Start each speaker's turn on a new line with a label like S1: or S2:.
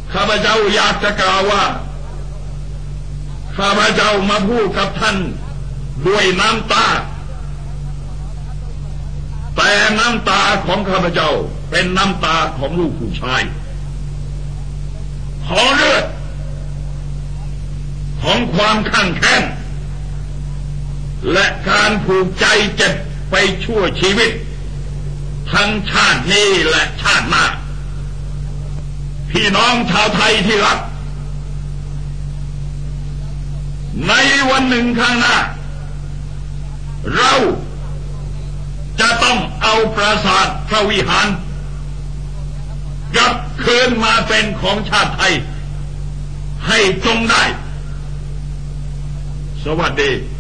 S1: ข้าพเจ้าอยากจะกล่าวว่าข้าพเจ้ามาพูดกับท่านด้วยน้ำตาแต่น้ำตาของข้าพเจ้าเป็นน้ำตาของลูกผู้ชายของเลือดของความข้างแค้นและการผูกใจเจ็บไปชั่วชีวิตทั้งชาตินี้และชาติหน้าพี่น้องชาวไทยที่รักในวันหนึ่งข้างหน้าเราจะต้องเอาปราสาทพระวิหารกลับคืนมาเป็นของชาติไทยให้จงได้สวัสดี